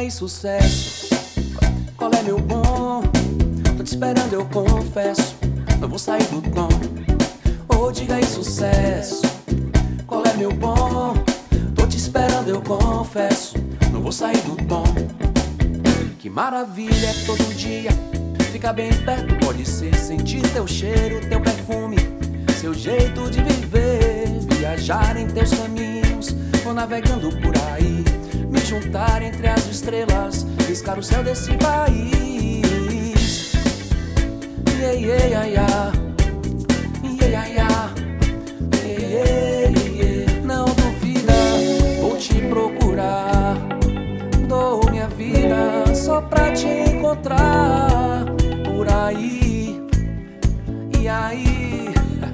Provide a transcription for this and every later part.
aí, sucesso, qual é meu bom? Tô te esperando, eu confesso, não vou sair do tom. Oh, diga aí, sucesso, qual é meu bom? Tô te esperando, eu confesso, não vou sair do tom. Que maravilha é todo dia ficar bem perto, pode ser sentir teu cheiro, teu perfume, seu jeito de viver, viajar em teus caminhos, vou navegando por aí, me juntar entre as estrelas, riscar o céu desse país. Yeah, yeah, yeah, yeah. Yeah, yeah, yeah. Yeah, yeah, yeah. Não duvida, vou te procurar, dou minha vida só pra te encontrar por aí. E aí,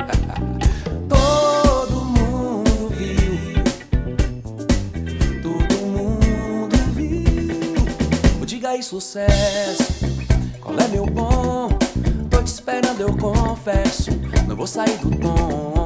todo mundo viu, todo mundo viu. Diga aí, sucesso, qual é meu bom? Tô te esperando, eu confesso, não vou sair do tom.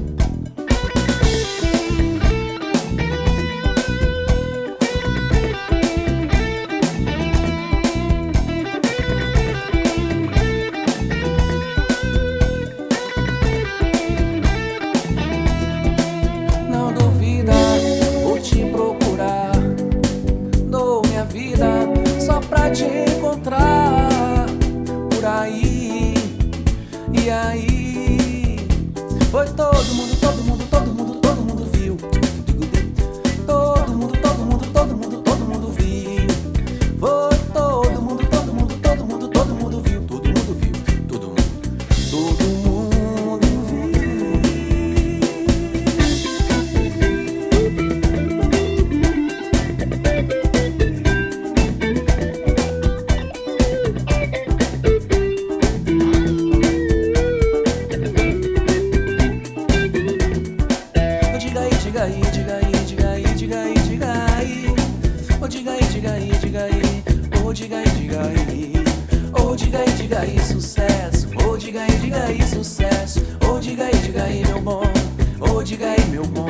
Não duvida, vou te procurar, dou minha vida só pra te encontrar por aí. E aí, foi todo mundo, todo mundo, todo mundo, todo mundo viu. Todo mundo, todo mundo, todo mundo, todo mundo viu. Foi todo mundo, todo mundo, todo mundo, todo mundo viu. Todo mundo viu, todo mundo Diga aí, diga aí, diga aí, diga aí, diga aí, diga aí. Oh, diga aí, diga aí, diga aí. Oh, diga aí, diga aí. Oh, diga aí, diga aí, sucesso. Oh, diga aí, sucesso. Oh, diga aí, meu bom. Oh, diga aí, meu bom.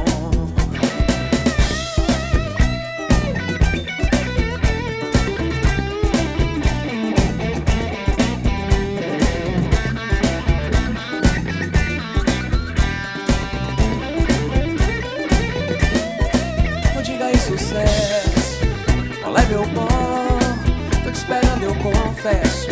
Diga aí, sucesso, qual é meu bom? Tô te esperando, eu confesso,